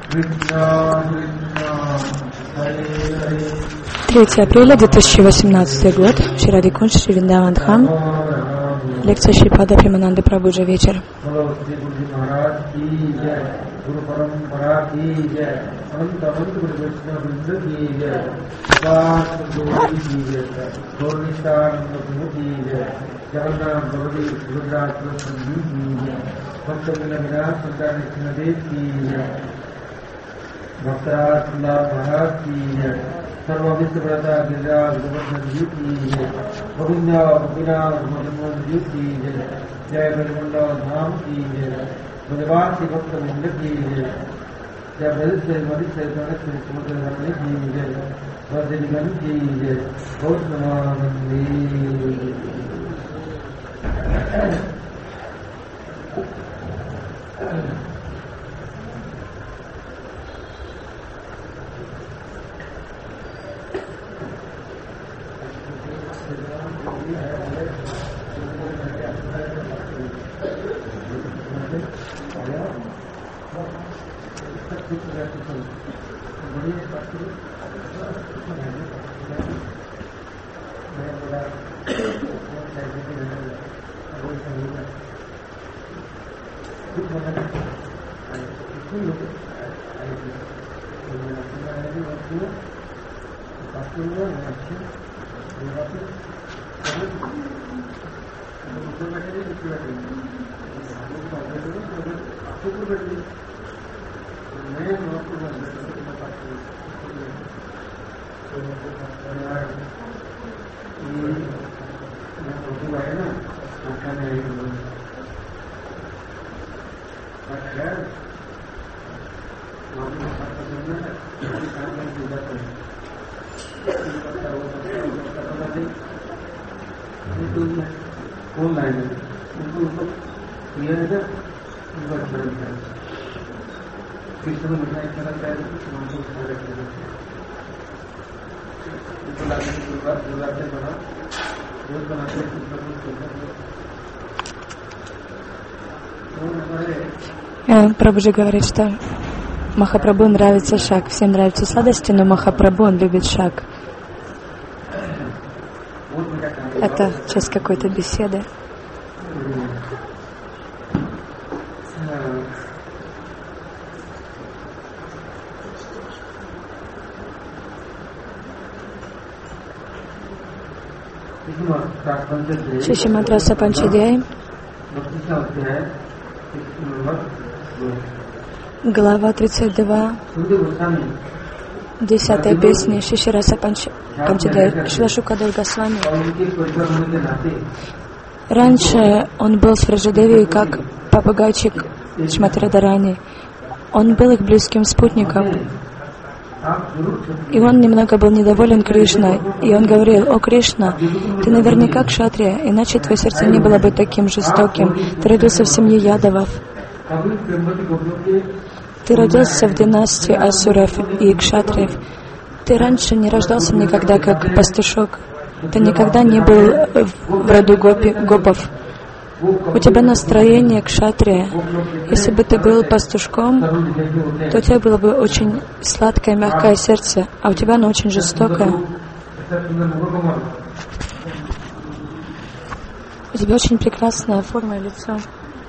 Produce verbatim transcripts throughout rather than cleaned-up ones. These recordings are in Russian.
третьего апреля две тысячи восемнадцатый год, Шри Кунж, Шри Вриндаван Дхам, лекция Шрипада Премананды Прабхуджи, вечер. सर्वविश्व व्रता गिरिराज गोवर्धन जी की जय, गोविंदा गोपीनाथ मदन जी की जय, जय वैकुंठ धाम की जय, भगवान श्री भक्त वृंद की जय, जय बल से मधु से गणेश से समुद्र धरने की जय, वर्धनिगण की जय, गौतमानंदी। Прабхуджи говорит, что Махапрабху нравится шаг. Всем нравятся сладости, но Махапрабху, он любит шаг. Это часть какой-то беседы. Шишимат Раса Панчадьяй, глава тридцать два, десятая песня Шиши Раса Панчадьяй, Шрила Шукадев Госвами. Раньше он был с Враджадевией как попугайчик Шримати Радхарани. Он был их близким спутником. И он немного был недоволен Кришной. И он говорил: «О, Кришна, ты наверняка кшатрия, иначе твое сердце не было бы таким жестоким. Ты родился в семье ядовов. Ты родился в династии асуров и кшатриев. Ты раньше не рождался никогда как пастушок. Ты никогда не был в роду гопи, гопов. У тебя настроение кшатрия. Если бы ты был пастушком, то у тебя было бы очень сладкое, мягкое сердце, а у тебя оно очень жестокое. У тебя очень прекрасная форма и лицо».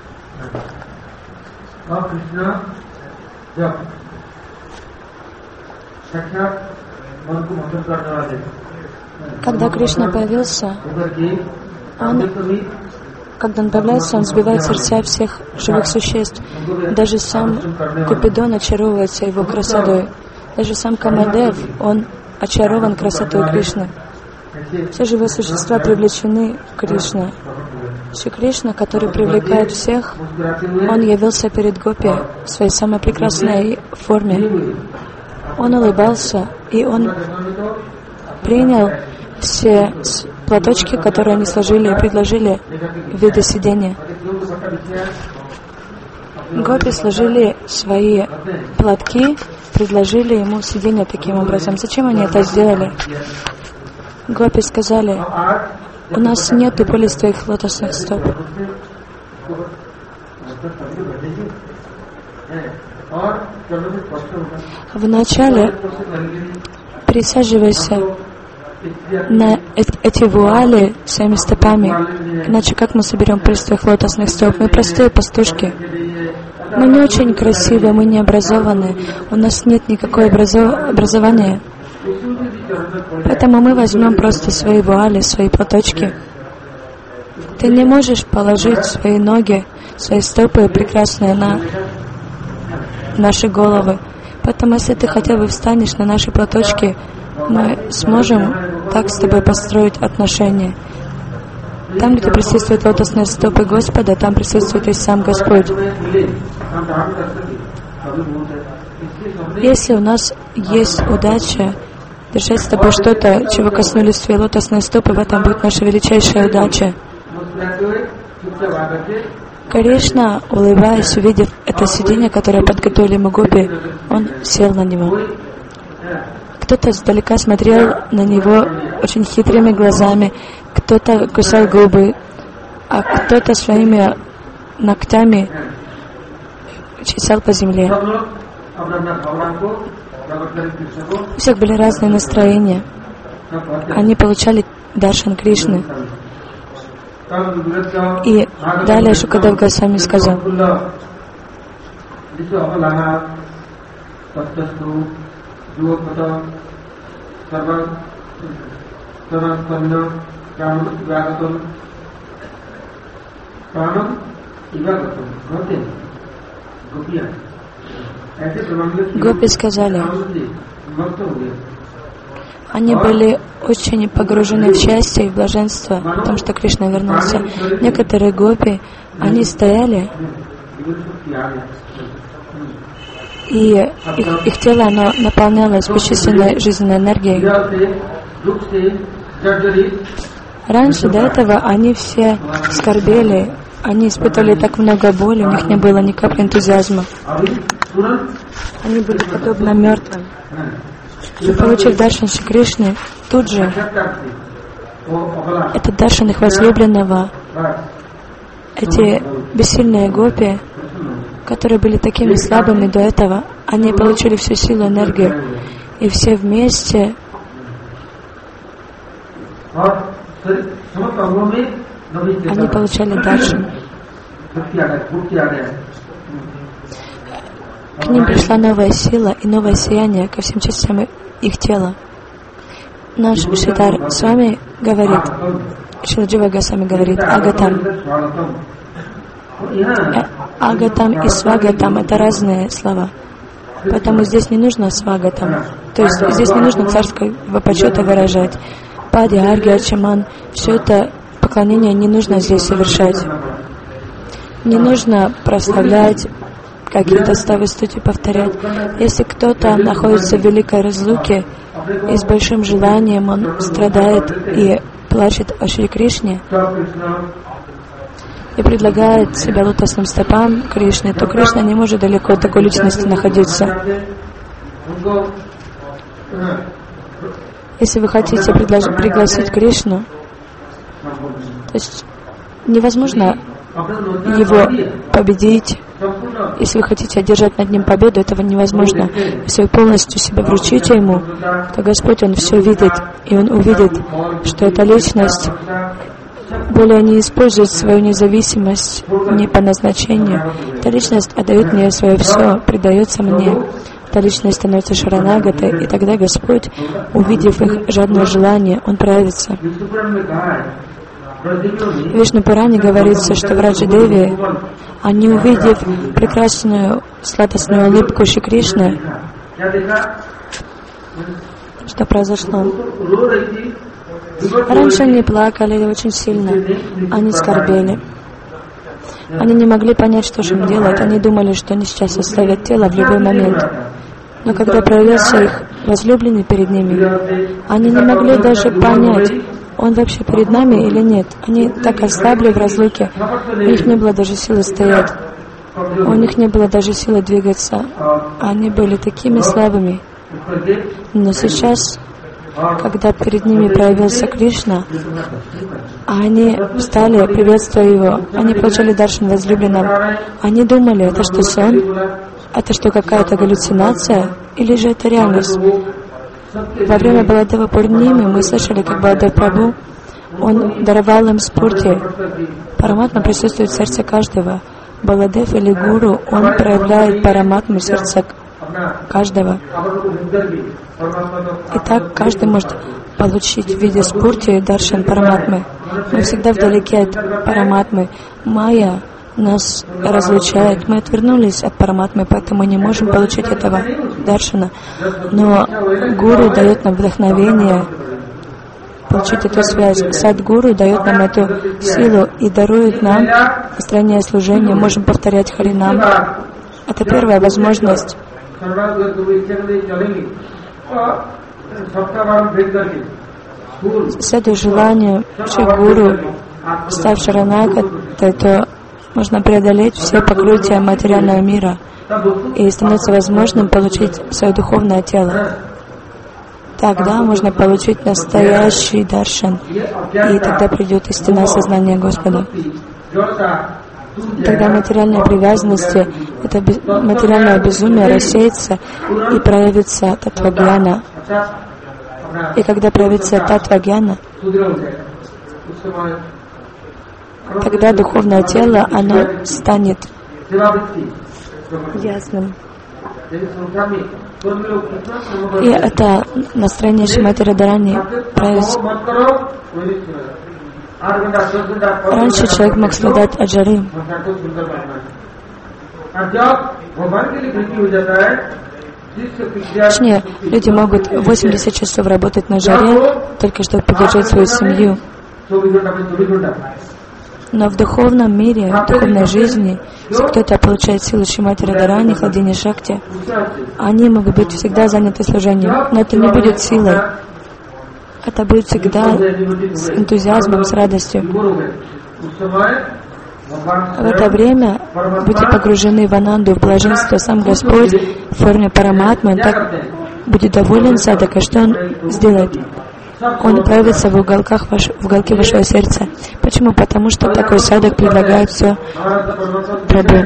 Когда Кришна появился, он, когда он появляется, он сбивает сердца всех живых существ. Даже сам Купидон очаровывается его красотой. Даже сам Камадев, он очарован красотой Кришны. Все живые существа привлечены к Кришне. Шри Кришна, который привлекает всех, он явился перед Гопи в своей самой прекрасной форме. Он улыбался, и он принял все платочки, которые они сложили и предложили в виде сидения. Гопи сложили свои платки, предложили ему сидение таким образом. Зачем они это сделали? Гопи сказали: «У нас нет пыли с твоих лотосных стоп». Вначале присаживайся на эти вуали своими стопами, иначе как мы соберем пыль с твоих лотосных стоп? Мы простые пастушки. Мы не очень красивые, мы не образованы, у нас нет никакого образо- образования. Поэтому мы возьмем просто свои вуали, свои платочки. Ты не можешь положить свои ноги, свои стопы прекрасные на наши головы. Поэтому, если ты хотя бы встанешь на наши платочки, мы сможем так с тобой построить отношения. Там, где присутствуют лотосные стопы Господа, там присутствует и сам Господь. Если у нас есть удача держать с тобой что-то, чего коснулись твои лотосные стопы, в этом будет наша величайшая удача. Кришна, улыбаясь, увидев это сиденье, которое подготовили ему гопи, он сел на него. Кто-то сдалека смотрел на него очень хитрыми глазами, кто-то кусал губы, а кто-то своими ногтями чесал по земле. У всех были разные настроения. Они получали даршан Кришны. И далее Шукадев Госвами сказал: Гопи сказали, они были очень погружены в счастье и в блаженство, потому что Кришна вернулся. Некоторые гопи, они стояли, и их, их тело оно наполнялось бесчисленной жизненной энергией. Раньше до этого они все скорбели, они испытывали так много боли, у них не было ни капли энтузиазма. Они были подобно мертвым. И получив даршан Шри Кришны, тут же этот даршан их возлюбленного, эти бессильные гопи, которые были такими слабыми до этого, они получили всю силу, энергию, и все вместе они получали даршан. К ним пришла новая сила и новое сияние ко всем частям их тела. Наш Шридхар с вами говорит, Шрила Джива Госвами говорит, Агатам. Агатам и Свагатам — это разные слова. Поэтому здесь не нужно Свагатам. То есть здесь не нужно царского почета выражать. Пади, Арги, Ачаман — все это поклонение не нужно здесь совершать. Не нужно прославлять, какие-то ставы стути повторять. Если кто-то находится в великой разлуке и с большим желанием он страдает и плачет о Шри Кришне и предлагает себя лотосным стопам Кришны, то Кришна не может далеко от такой личности находиться. Если вы хотите предлож- пригласить Кришну, то есть невозможно его победить. Если вы хотите одержать над ним победу, этого невозможно. Если вы полностью себя вручите ему, то Господь, Он все видит, и Он увидит, что эта личность более не использует свою независимость не по назначению. Эта личность отдает мне свое все, предается мне. Эта личность становится шаранагатой, и тогда Господь, увидев их жадное желание, Он проявится. В Вишну Пуране говорится, что в Раджа-деве, они, увидев прекрасную сладостную улыбку Шри Кришны, что произошло? Раньше они плакали очень сильно, они скорбели. Они не могли понять, что же им делать. Они думали, что они сейчас оставят тело в любой момент. Но когда проявился их возлюбленный перед ними, они не могли даже понять, он вообще перед нами или нет. Они так ослабли в разлуке, у них не было даже силы стоять, у них не было даже силы двигаться. Они были такими слабыми. Но сейчас, когда перед ними проявился Кришна, они встали, приветствуя его, они получили даршан возлюбленного. Они думали, это что, сон? это что, какая-то галлюцинация или же это реальность? Во время Баладева Пурнимы мы слышали, как Баладев Прабху, он даровал им спурти. Параматма присутствует в сердце каждого. Баладев или Гуру, он проявляет параматму в сердце каждого. И так каждый может получить в виде спурти даршан параматмы. Мы всегда вдалеке от параматмы. Майя нас разлучает. Мы отвернулись от параматмы, поэтому мы не можем получить этого даршана. Но Гуру дает нам вдохновение получить эту связь. Садгуру дает нам эту силу и дарует нам настроение служения. Можем повторять Харинам. Это первая возможность. Следуя желанию Шри-Гуру, став Шаранагатой, то можно преодолеть все покрытия материального мира и становится возможным получить свое духовное тело. Тогда можно получить настоящий даршан, и тогда придет истинное сознание Господа. Тогда материальные привязанности, это материальное безумие рассеется и проявится татва-гьяна. И когда проявится татва-гьяна, тогда духовное тело, оно станет ясным. И это настроение Шримати Радхарани проявится. Раньше человек мог страдать от жары. Точнее, люди могут восемьдесят часов работать на жаре, только чтобы поддержать свою семью. Но в духовном мире, в духовной жизни, если кто-то получает силу Шримати Радхарани, Хладини Шакти, они могут быть всегда заняты служением. Но это не будет силой. Это будет всегда с энтузиазмом, с радостью. В это время будете погружены в ананду, в блаженство. Сам Господь в форме параматмы, Он так будет доволен садакой, что Он сделает? Он проявится в уголках ваш, в уголке вашего сердца. Почему? Потому что такой садак предлагает все Прабху.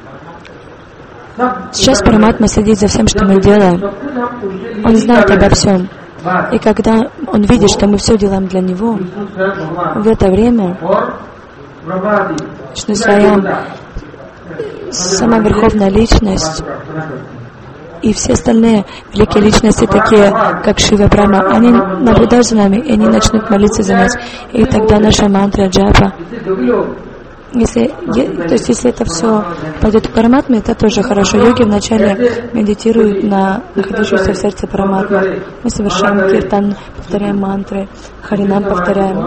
Сейчас Параматма следит за всем, что мы делаем. Он знает обо всем. И когда Он видит, что мы все делаем для Него, в это время Вишну Сваям, сама Верховная Личность, и все остальные великие личности, такие как Шива Брахма, они наблюдают за нами, и они начнут молиться за нас. И тогда наша мантра джапа, если, то есть если это все пойдет к Параматме, это тоже хорошо. Йоги вначале медитируют на находящуюся в сердце Параматму. Мы совершаем киртан, повторяем мантры, харинам повторяем.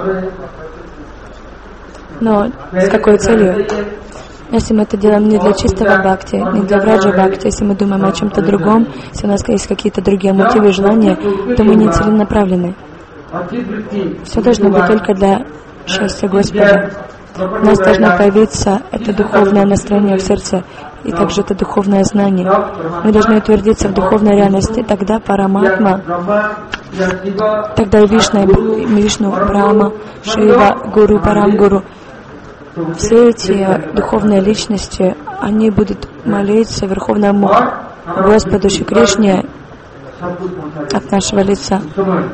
Но с какой целью? Если мы это делаем не для чистого бхакти, не для враджа бхакти, если мы думаем о чем-то другом, если у нас есть какие-то другие мотивы и желания, то мы не целенаправлены. Все должно быть только для счастья Господа. У нас должно появиться это духовное настроение в сердце, и также это духовное знание. Мы должны утвердиться в духовной реальности. Тогда Параматма, тогда и Вишна, Вишну, Брахма, Шива, Гуру, Парамгуру, все эти духовные личности, они будут молиться Верховному Господу Шри Кришне от нашего лица.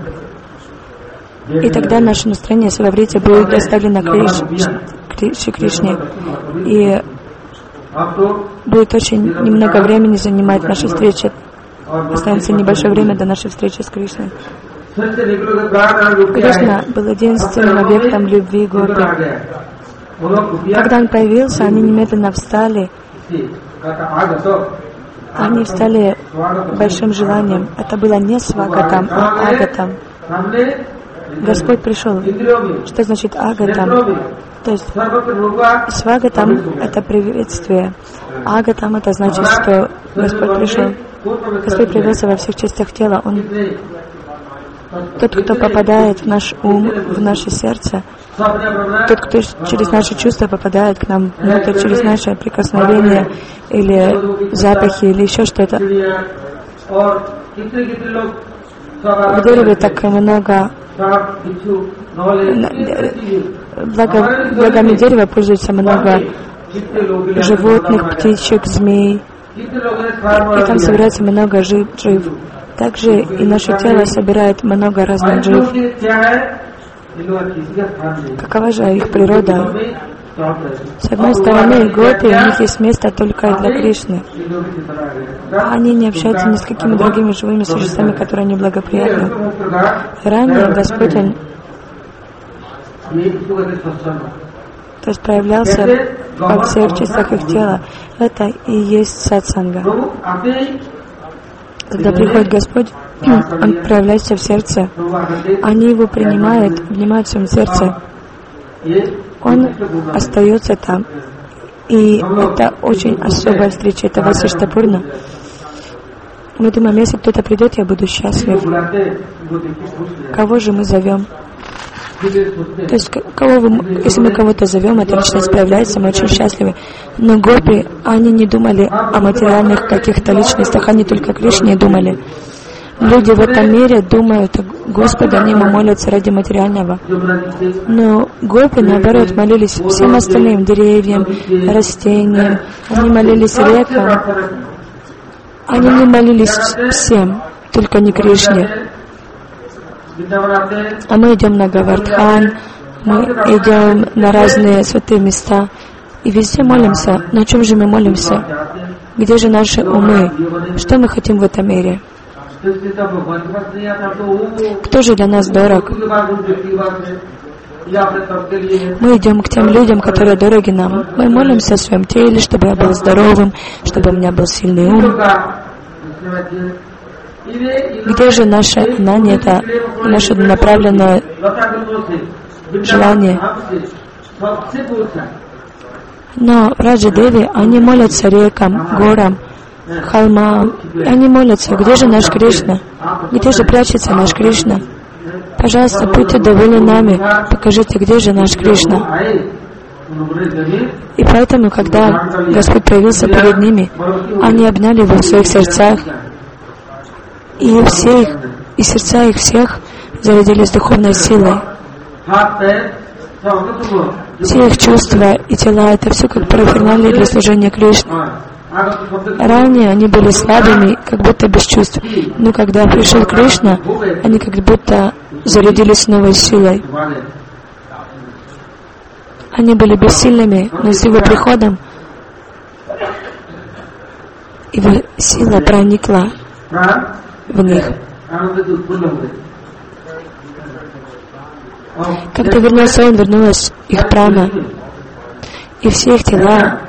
И тогда наше настроение Сававрити будет доставлено к Шри Кришне. И будет очень немного времени занимать наша встреча. Останется небольшое время до нашей встречи с Кришной. Кришна был единственным объектом любви Гопи. Когда он появился, они немедленно встали. Они встали большим желанием. Это было не свагатам, а агатам. Господь пришел. Что значит агатам? То есть свагатам — это приветствие. Агатам — это значит, что Господь пришел. Господь проявился во всех частях тела. Он тот, кто попадает в наш ум, в наше сердце, тот, кто через наши чувства попадает к нам внутрь, через наше прикосновение или запахи, или еще что-то. В дереве так много, благо, благами дерева пользуются много животных, птичек, змей и там собирается много джив. Также и наше тело собирает много разных джив. Какова же их природа? С одной стороны, гопи, у них есть место только для Кришны. Они не общаются ни с какими другими живыми существами, которые неблагоприятны. Ранее Господь, Он, то есть проявлялся во всех частях их тела. Это и есть сатсанга. Когда приходит Господь, Он проявляется в сердце. Они Его принимают, внимают в своем сердце. Он остается там. И это очень особая встреча. Это Васиштапурна. Мы думаем, если кто-то придет, я буду счастлив. Кого же мы зовем? То есть, кого вы, если мы кого-то зовем, эта личность проявляется, мы очень счастливы. Но гопи, они не думали о материальных каких-то личностях, они только о Кришне думали. Люди в этом мире думают о Господе, они Ему молятся ради материального. Но гопи, наоборот, молились всем остальным деревьям, растениям, они молились рекам. Они не молились всем, только не Кришне. А мы идем на Гавардхан, мы идем на разные святые места и везде молимся. Но о чем же мы молимся? Где же наши умы? Что мы хотим в этом мире? Кто же для нас дорог? Мы идем к тем людям, которые дороги нам. Мы молимся о своем теле, чтобы я был здоровым, чтобы у меня был сильный ум. Где же наше знание, это наше направленное желание? Но Раджа Деви, они молятся рекам, горам, холмам. Они молятся, где же наш Кришна? Где же прячется наш Кришна? Пожалуйста, будьте довольны нами, покажите, где же наш Кришна. И поэтому, когда Господь появился перед ними, они обняли Его в своих сердцах, и все их, и сердца их всех зарядились духовной силой. Все их чувства и тела — это все как параферналия для служения Кришне. Ранее они были слабыми, как будто без чувств. Но когда пришел Кришна, они как будто зарядились новой силой. Они были бессильными, но с Его приходом Его сила проникла в них. Когда вернулся Он, вернулась их прана, и все их тела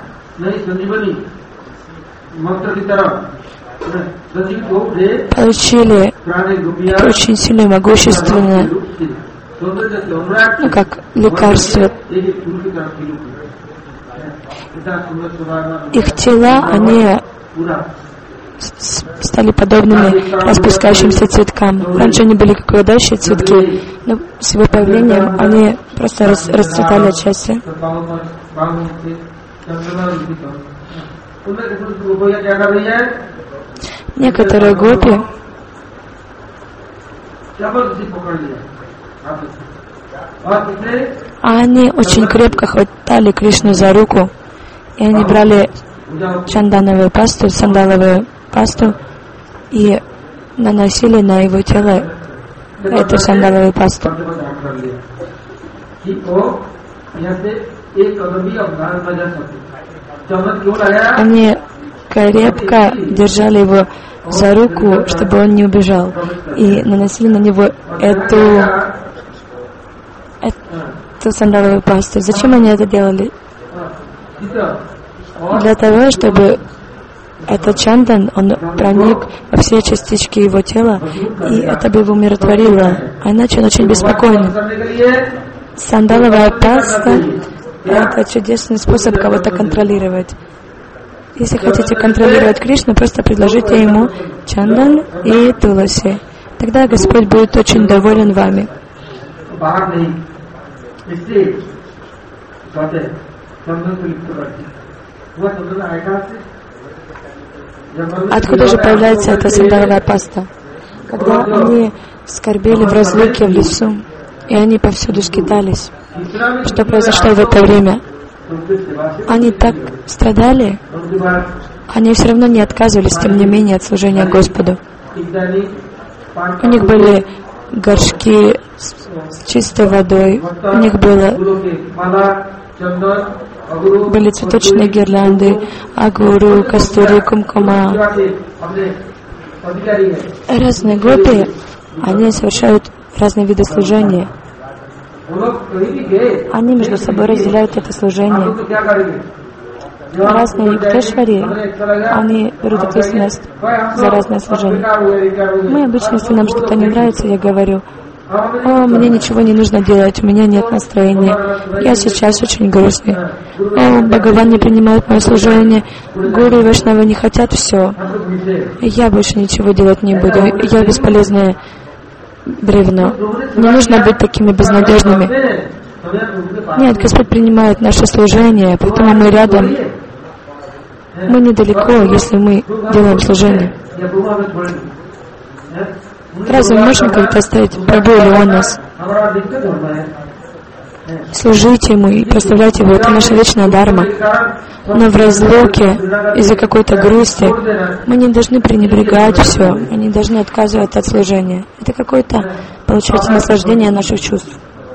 получили это очень сильное, могущественное, ну, как лекарство. Их тела, они стали подобными распускающимся цветкам. Раньше они были как увядающие цветки, но с Его появлением они просто рас, расцветали от счастья. Некоторые гопи они очень крепко хватали Кришну за руку, и они брали чандановую пасту, сандаловую пасту и наносили на Его тело эту сандаловую пасту. Они крепко держали Его за руку, чтобы Он не убежал, и наносили на Него эту, эту сандаловую пасту. Зачем они это делали? Для того, чтобы этот чандан, он проник во все частички Его тела, и это бы Его умиротворило, а иначе Он очень беспокоен. Сандаловая паста — это чудесный способ кого-то контролировать. Если хотите контролировать Кришну, просто предложите Ему чандан и туласи. Тогда Господь будет очень доволен вами. Откуда же появляется эта сандаловая паста? Когда они скорбели в разлуке в лесу, и они повсюду скитались. Что произошло в это время? Они так страдали, они все равно не отказывались, тем не менее, от служения Господу. У них были горшки с чистой водой, у них было, были цветочные гирлянды, агуру, кастури, кумкума. Разные гопи, они совершают разные виды служения. Они между собой разделяют это служение. Разные юктешвари, они берут ответственность за разное служение. Мы обычно, если нам что-то не нравится, я говорю: «О, мне ничего не нужно делать, у меня нет настроения, я сейчас очень грустный. О, Бхагаван не принимает мое служение, гуру и вайшнавы не хотят, все. Я больше ничего делать не буду, я бесполезное бревно. Не нужно быть такими безнадежными». Нет, Господь принимает наше служение, поэтому мы рядом. Мы недалеко, если мы делаем служение. Разве можно как-то оставить Прабху, или Он нас? Служить Ему и прославлять Его — это наша вечная дарма. Но в разлуке, из-за какой-то грусти, мы не должны пренебрегать все, мы не должны отказываться от служения. Это какое-то, получается, наслаждение наших чувств.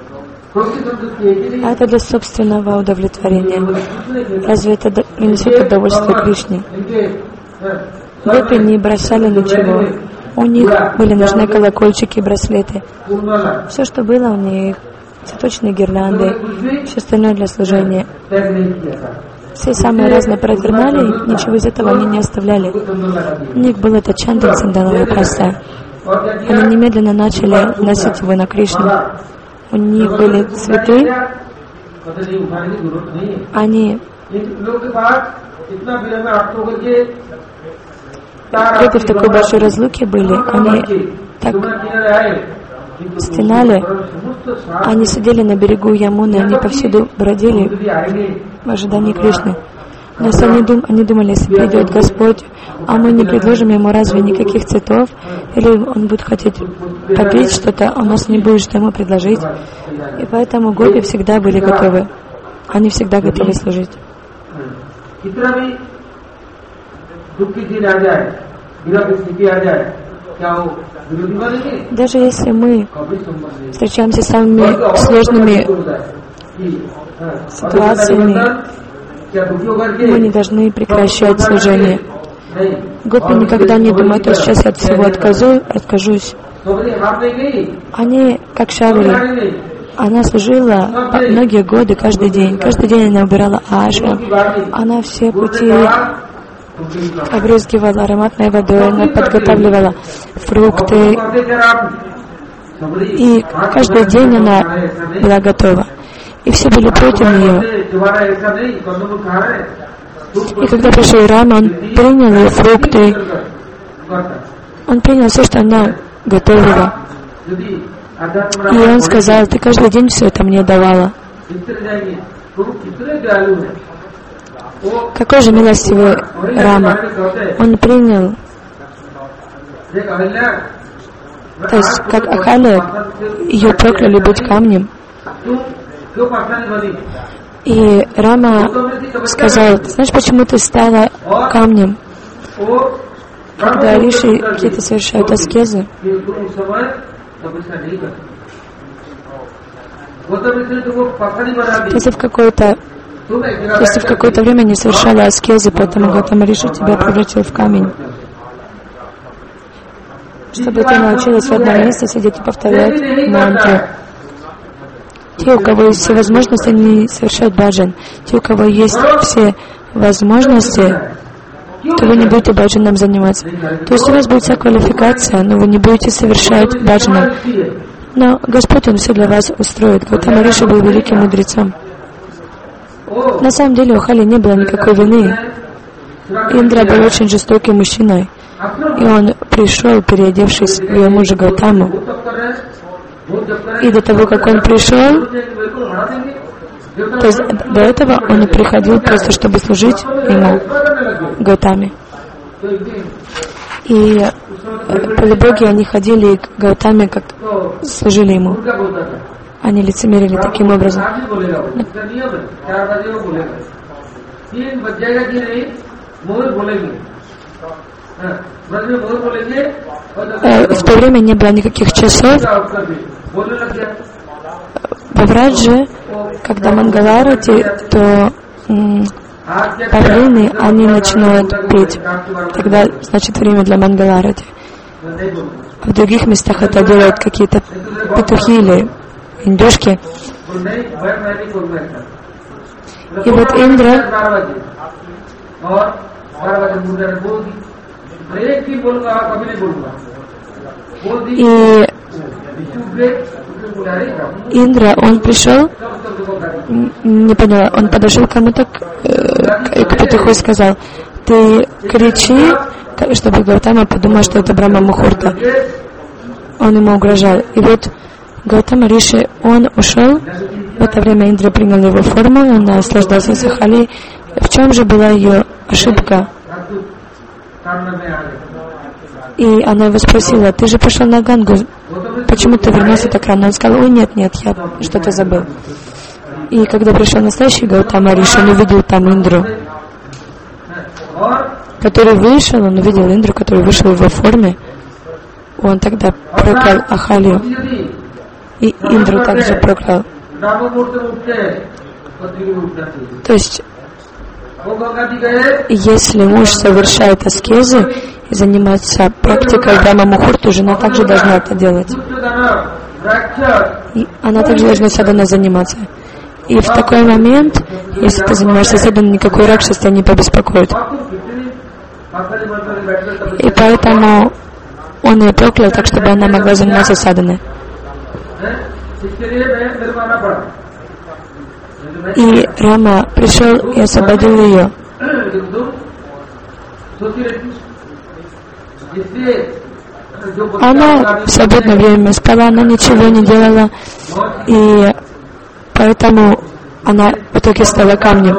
А это для собственного удовлетворения. Разве это принесет удовольствие Кришне? Гопи не бросали ничего. У них были нужны колокольчики и браслеты. Все, что было у них, цветочные гирлянды, все остальное для служения. Все самые разные параферналии, ничего из этого они не оставляли. У них был этот чандаль сандаловый просто. Они немедленно начали носить его на Кришну. У них были цветы, они Гопи в такой большой разлуке были, они так стенали, они сидели на берегу Ямуны, они повсюду бродили в ожидании Кришны. Но если они, дум, они думали, если придет Господь, а мы не предложим Ему разве никаких цветов, или Он будет хотеть попить что-то, а у нас не будет, что Ему предложить. И поэтому гопи всегда были готовы. Они всегда готовы служить. Даже если мы встречаемся с самыми сложными ситуациями, мы не должны прекращать служение. Гопи никогда не думают: что сейчас я от всего откажу, откажусь. Они, как Шавари, она служила многие годы, каждый день. Каждый день она убирала ашрам. Она все пути обрызгивала ароматной водой, она подготавливала фрукты. И каждый день она была готова. И все были против нее. И когда пришел Рама, он принял ее фрукты. Он принял все, что она готовила. И он сказал: ты каждый день все это мне давала. Какой же милостивый Рама. Он принял. То есть, как Ахаля, ее прокляли быть камнем. И Рама сказал: знаешь, почему ты стала камнем? Когда риши какие-то совершают аскезы, если в какое-то если в какое-то время не совершала аскезы, поэтому Гаутама Риши тебя превратил в камень. Чтобы ты научилась в одном месте сидеть и повторять мантру. Те, у кого есть все возможности, они совершают баджан. Те, у кого есть все возможности, то вы не будете баджаном заниматься. То есть у вас будет вся квалификация, но вы не будете совершать баджаном. Но Господь, Он все для вас устроит. Гаутама Риши был великим мудрецом. На самом деле у Хали не было никакой вины. Индра был очень жестоким мужчиной. И он пришел, переодевшись в ее мужа Гаутаму. И до того, как он пришел, то есть до этого он приходил просто, чтобы служить ему, Гаутаме. И полубоги, они ходили к Гаутаме, как служили ему. Они лицемерили таким образом. В то время не было никаких часов. Во Враджи, когда Мангаларати, то м, павлины, они начинают петь. Тогда, значит, время для Мангаларати. В других местах это делают какие-то петухи или индюшки. И вот Индра и Индра, он пришел, не поняла, он подошел к кому-то, к, к петуху и сказал: ты кричи, чтобы Гаутама подумал, что это Брахма Мухурта. Он ему угрожал. И вот Гаутама Риши, он ушел. В это время Индра принял его форму, он наслаждался Сахали. В чем же была ее ошибка? И она его спросила: ты же пошел на Гангу, почему ты вернулся так рано? Он сказал: ой, нет, нет, я что-то забыл. И когда пришел настоящий Гаутама Риши, он увидел там Индру, который вышел, он увидел Индру, который вышел в его форме. Он тогда проклял Ахалию. И Индру также проклял. То есть, если муж совершает аскезы и занимается практикой Брахма Мухурту, жена также должна это делать. И она также должна садханой заниматься. И в такой момент, если ты занимаешься садханой, никакой ракшас тебя не побеспокоит. И поэтому он ее проклял так, чтобы она могла заниматься садханой. И Рама пришел и освободил ее. Она в свободное время спала, она ничего не делала, и поэтому она в итоге стала камнем.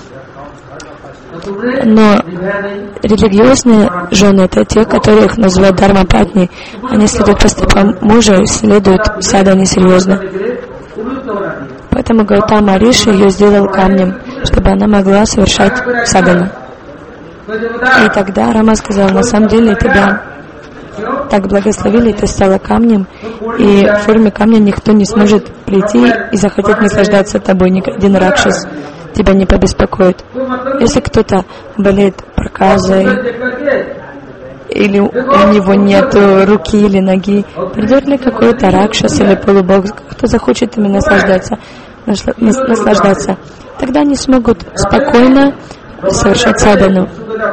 Но религиозные жены — это те, которых называют дharma-патни. Они следуют поступкам мужа и следуют садхане серьезно. Поэтому Гаутама Риши ее сделал камнем, чтобы она могла совершать садхану. И тогда Рама сказал: на самом деле тебя так благословили, ты стала камнем, и в форме камня никто не сможет прийти и захотеть наслаждаться тобой, ни один ракшас тебя не побеспокоит. Если кто-то болеет проказой, или у него нет руки или ноги, придет ли какой-то ракшас или полубог, кто захочет ими наслаждаться, наслаждаться, тогда они смогут спокойно совершать садхану.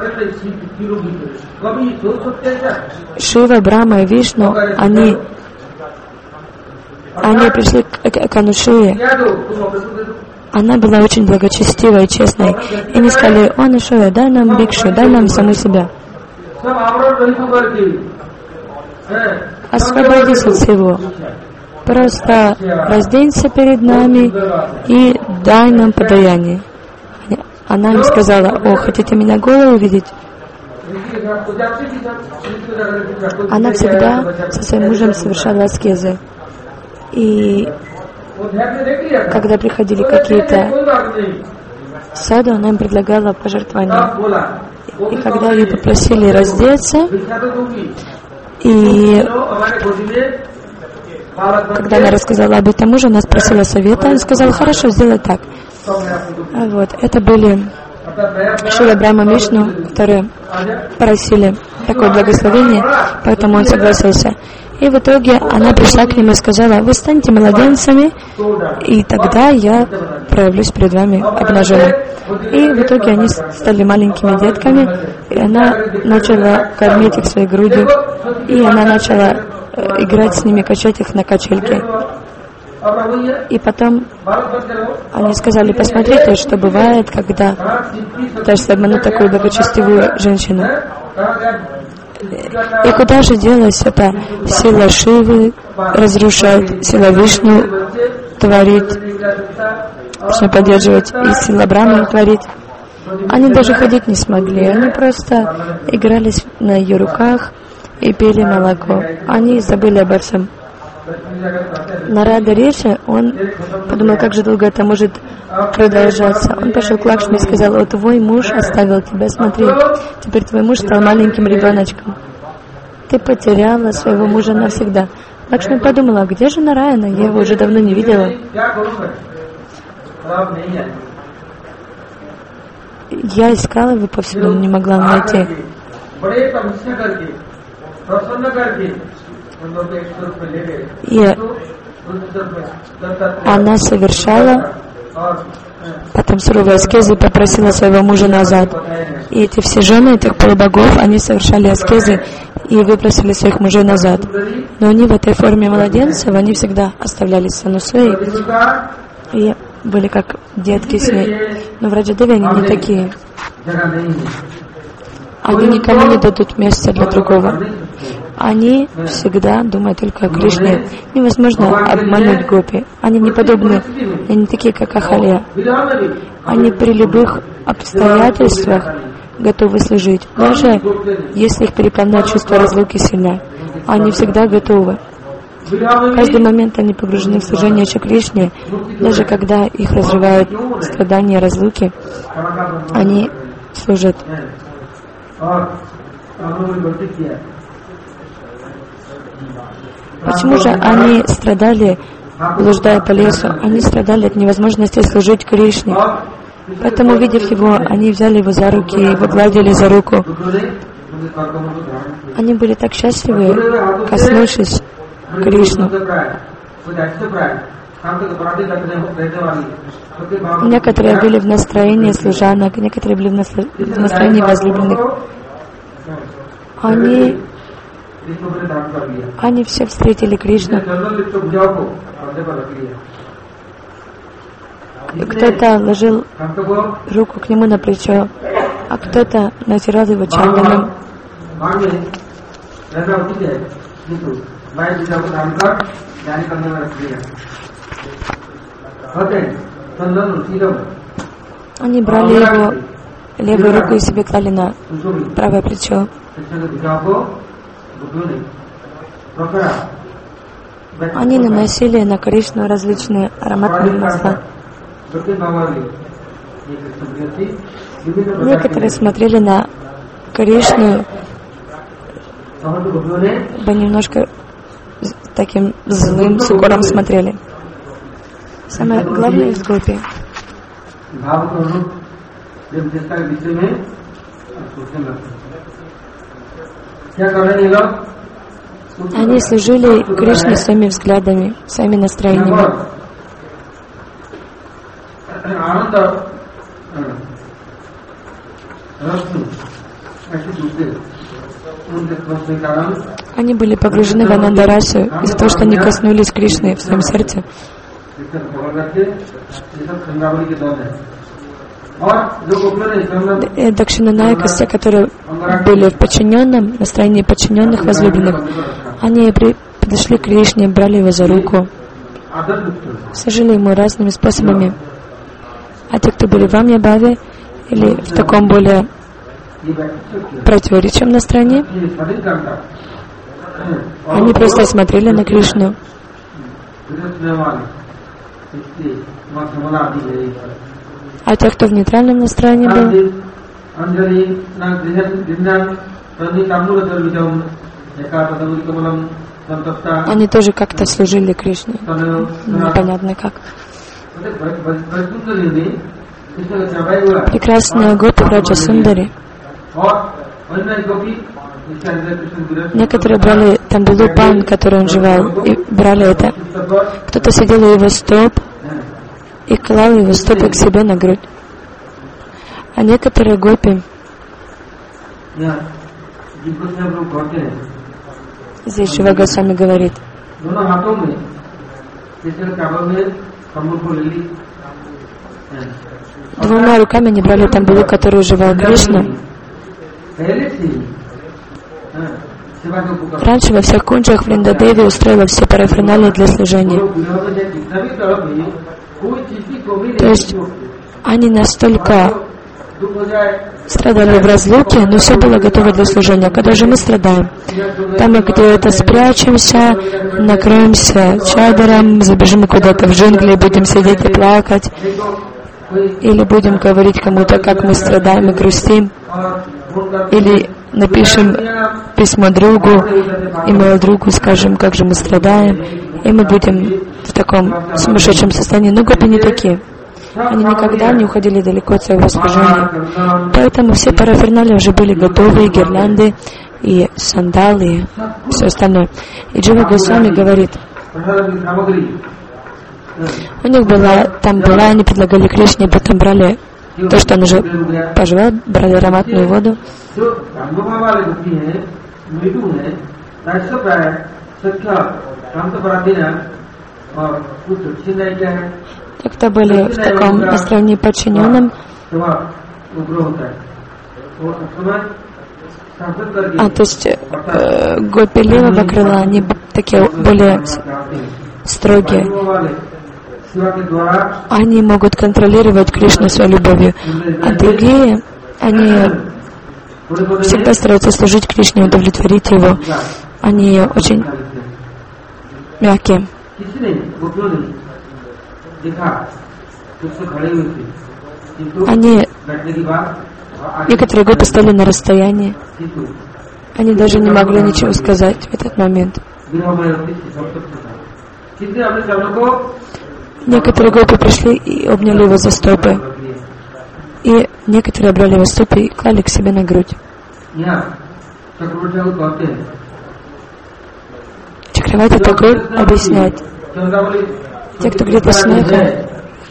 Шива, Брахма и Вишну, они, они пришли к, к, к Анушуе. Она была очень благочестивой и честной. И они сказали: о, Анушуя, дай нам бикшу, дай нам саму себя. Освободись от всего. Просто разденься перед нами и дай нам подаяние. Она им сказала: о, хотите меня голой увидеть? Она всегда со своим мужем совершала аскезы. И когда приходили какие-то саду, она им предлагала пожертвования. И когда ее попросили раздеться, и когда она рассказала об этом мужу, она спросила совета, он сказал: хорошо, сделай так. А вот, это были Шива, Брахма, Вишну, которые просили такое благословение, поэтому он согласился. И в итоге она пришла к нему и сказала: вы станьте младенцами, и тогда я проявлюсь перед вами обнаженным. И в итоге они стали маленькими детками, и она начала кормить их своей грудью, и она начала играть с ними, качать их на качельке. И потом они сказали: посмотрите, что бывает, когда пытаешься обмануть такую благочестивую женщину. И куда же делась эта сила Шивы, разрушает, сила Вишну творит, нужно поддерживать, и сила Брахмы творит. Они даже ходить не смогли, они просто игрались на ее руках и пили молоко. Они забыли обо всем. Нарада Риши, он подумал, как же долго это может продолжаться. Он пошел к Лакшми и сказал: о, твой муж оставил тебя, смотри, теперь твой муж стал маленьким ребеночком. Ты потеряла своего мужа навсегда. Лакшми подумала: где же Нараяна? Я его уже давно не видела. Я искала его повсюду, но не могла найти. И она совершала потом суровые аскезы и попросила своего мужа назад. И эти все жены этих полубогов, они совершали аскезы и выпросили своих мужей назад. Но они в этой форме младенцев, они всегда оставляли санусуи и были как детки с ней. Но в Раджадеве они не такие. Они никому не дадут места для другого. Они всегда думают только о Кришне. Невозможно обмануть гопи. Они не подобны, они не такие, как Ахалья. Они при любых обстоятельствах готовы служить. Даже если их переполняет чувство разлуки сильно, они всегда готовы. В каждый момент они погружены в служение Шри Кришне. Даже когда их разрывают страдания разлуки, они служат. Почему же они страдали, блуждая по лесу? Они страдали от невозможности служить Кришне. Поэтому, увидев его, они взяли его за руки и погладили за руку. Они были так счастливы, коснувшись Кришну. Некоторые были в настроении служанок, некоторые были в настроении возлюбленных. Они, они все встретили Кришну. Кто-то ложил руку к нему на плечо, а кто-то натирал его чанданом. Они брали его левую руку и себе клали на правое плечо. Они наносили на Кришну различные ароматные масла. Некоторые смотрели на Кришну бы немножко таким злым, с укором смотрели. Самое главное в гопи. Они служили Кришне своими взглядами, своими настроениями. Они были погружены в Анандарасу из-за того, что они коснулись Кришны в своем сердце. Дакшинанайка, те, которые были в подчиненном, настроении подчиненных возлюбленных, они при, подошли к Кришне, брали его за руку, служили ему разными способами. А те, кто были в Амьябхаве или в таком более противоречивом настроении, они просто смотрели на Кришну. А те, кто в нейтральном настроении был, они тоже как-то служили Кришне. Непонятно как. Прекрасная гопи Раджа Сундари. Некоторые брали тамбулу пан, который он жевал, и брали это. Кто-то сидел у его стоп и клал его стопы к себе на грудь. А некоторые гопи, здесь Шива Госвами говорит, двумя руками они брали тамбулу, которую жевал Кришна. Раньше во всех кунджах Вриндадеви устроила все параферналии для служения. То есть они настолько страдали в разлуке, но все было готово для служения. Когда же мы страдаем? Там мы где-то спрячемся, накроемся чадором, забежим куда-то в джунгли, будем сидеть и плакать. Или будем говорить кому-то, как мы страдаем и грустим. Или напишем письмо другу, и мы другу скажем, как же мы страдаем. И мы будем в таком сумасшедшем состоянии. Но гопи не такие. Они никогда не уходили далеко от своего служения. Поэтому все параферналии уже были готовы, и гирлянды, и сандалы, и все остальное. И Джива Госвами говорит, у них была, там была, они предлагали Кришне, потом брали то, что он уже пожевал, брали ароматную воду. Те, кто были в таком настроении подчиненном, а то есть э, гопи левого крыла, они такие более строгие. Они могут контролировать Кришну своей любовью, а другие, они всегда стараются служить Кришне, удовлетворить его. Они очень мягкие. Они, некоторые гопи стали на расстоянии. Они даже не могли ничего сказать в этот момент. Некоторые гопи пришли и обняли его за стопы. И некоторые брали его стопы и клали к себе на грудь. Чакраварти Такур объясняет. Те, кто говорит о смехе,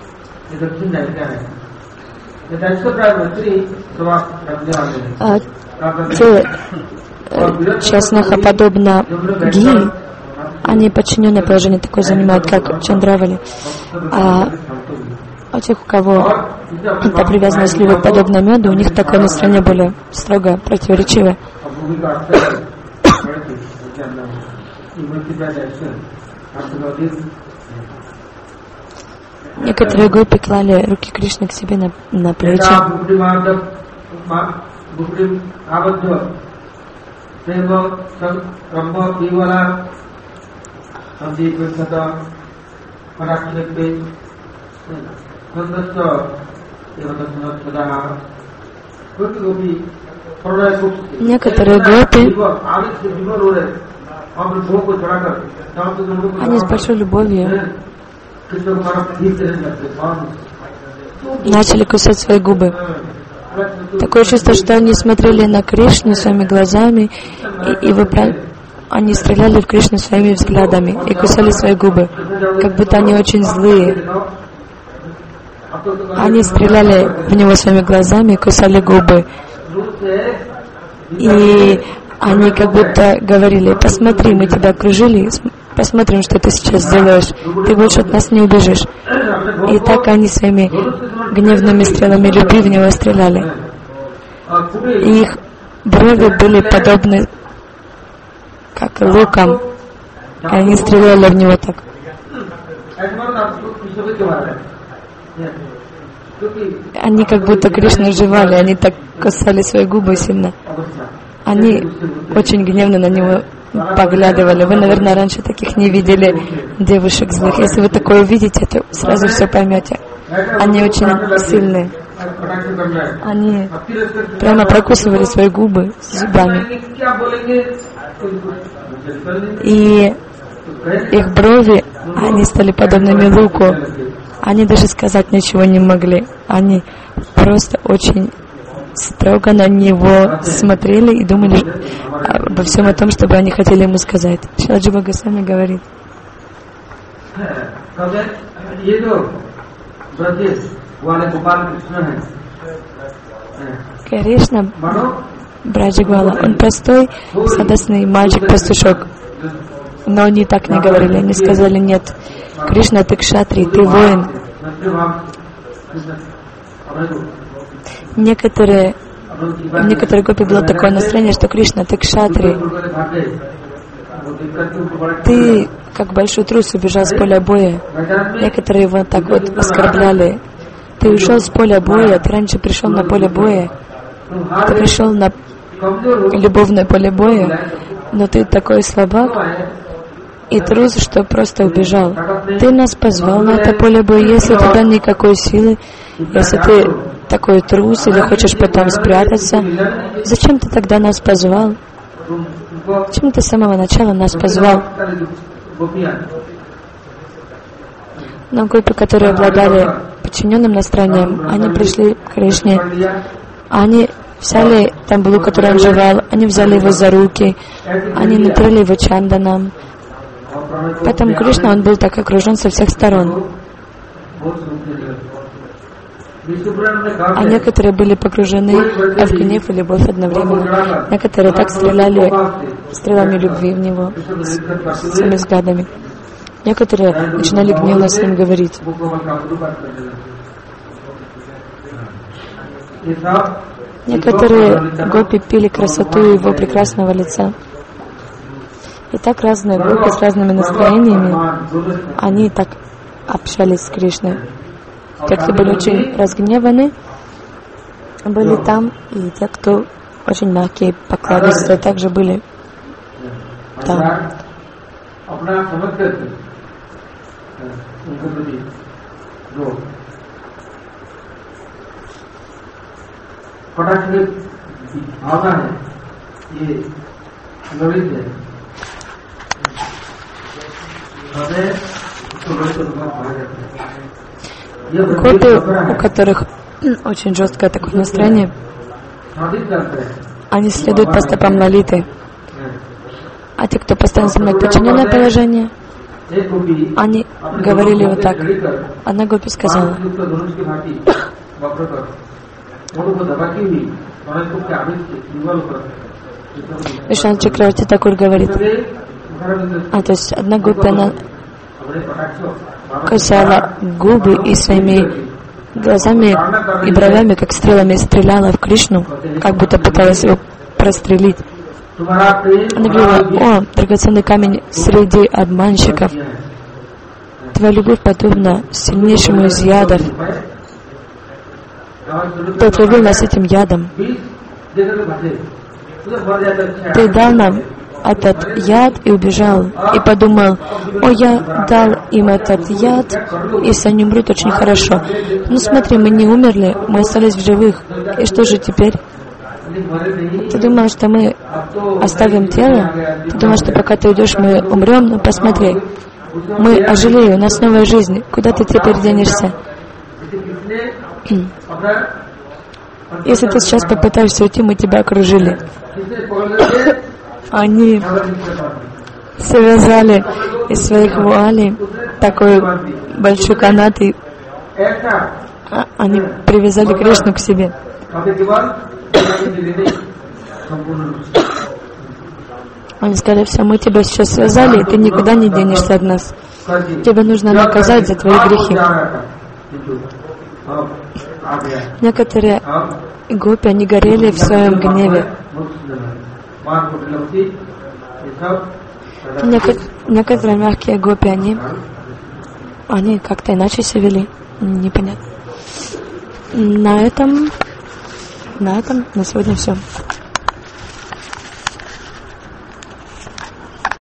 а, те, чья снаха подобна Ги, они подчиненное положение такое занимают, как Чандравали. А у тех, у кого эта привязанность любит подобно меду, у них такое настроение более строгое, противоречивое. Некоторые гопи клали руки Кришны к себе на, на плечи. Некоторые гопи, они с большой любовью начали кусать свои губы. Такое чувство, что они смотрели на Кришну своими глазами, и, и выпра... они стреляли в Кришну своими взглядами и кусали свои губы, как будто они очень злые. Они стреляли в него своими глазами и кусали губы. И они как будто говорили: посмотри, мы тебя окружили, посмотрим, что ты сейчас сделаешь. Ты больше от нас не убежишь. И так они своими гневными стрелами любви в него стреляли. И их брови были подобны как лукам. И они стреляли в него так. Они как будто Кришну жевали, они так кусали свои губы сильно. Они очень гневно на него поглядывали. Вы, наверное, раньше таких не видели девушек злых. Если вы такое увидите, то сразу все поймете. Они очень сильные. Они прямо прокусывали свои губы зубами. И их брови, они стали подобными луку. Они даже сказать ничего не могли. Они просто очень строго на него смотрели и думали обо всем о том, чтобы они хотели ему сказать. Шрила Джива Госвами говорит: Кришна Браджагвала, он простой, садостный мальчик-пастушок. Но они так не говорили. Они сказали: нет, Кришна, ты кшатри, ты воин. Некоторые, в некоторых гопи было такое настроение, что Кришна, ты кшатри. Ты, как большой трус, убежал с поля боя. Некоторые его так вот оскорбляли. Ты ушел с поля боя, ты раньше пришел на поле боя, ты пришел на любовное поле боя, но ты такой слабак и трус, что просто убежал. Ты нас позвал на это поле боя, если у тебя никакой силы, если ты такой трус или хочешь потом спрятаться, зачем ты тогда нас позвал? Зачем ты с самого начала нас позвал? Но гопи, которые обладали подчиненным настроением, они пришли к Кришне, они взяли тамбулу, который он жевал, они взяли его за руки, они натерли его чанданом. Поэтому Кришна, он был так окружен со всех сторон. А некоторые были погружены в гнев и любовь одновременно. Некоторые так стреляли стрелами любви в него, с своими взглядами. Некоторые начинали гневно с ним говорить. Некоторые гопи пили красоту его прекрасного лица. И так разные гопи с разными настроениями, они так общались с Кришной. Те, кто были очень разгневаны, были там, и те, кто очень мягкие, покладистые, также были там. Гопи, у которых очень жесткое такое настроение, они следуют по стопам Лалиты. А те, кто постоянно занимает подчиненное положение, они говорили вот так. Одна гопи сказала: Вишванат Чакраварти Такур говорит, а то есть одна гопи, она кусала губы и своими глазами и бровями, как стрелами, стреляла в Кришну, как будто пыталась его прострелить. Она говорила: о, драгоценный камень среди обманщиков, твоя любовь подобна сильнейшему из ядов. Ты отравил нас этим ядом. Ты дал нам этот яд и убежал, и подумал: о, я дал им этот яд, если они умрут, очень хорошо. Ну смотри, мы не умерли, мы остались в живых. И что же теперь? Ты думал, что мы оставим тело? Ты думал, что пока ты идешь, мы умрем? Ну посмотри, мы ожили, у нас новая жизнь. Куда ты теперь денешься? Если ты сейчас попытаешься уйти, мы тебя окружили. Они связали из своих вуалей такой большой канат, и они привязали Кришну к себе. Они сказали: все, мы тебя сейчас связали, и ты никуда не денешься от нас. Тебе нужно наказать за твои грехи. Некоторые гопи, они горели в своем гневе. Неко- некоторые мягкие гопи, они, они как-то иначе себя вели. Непонятно. На этом, на этом на сегодня все.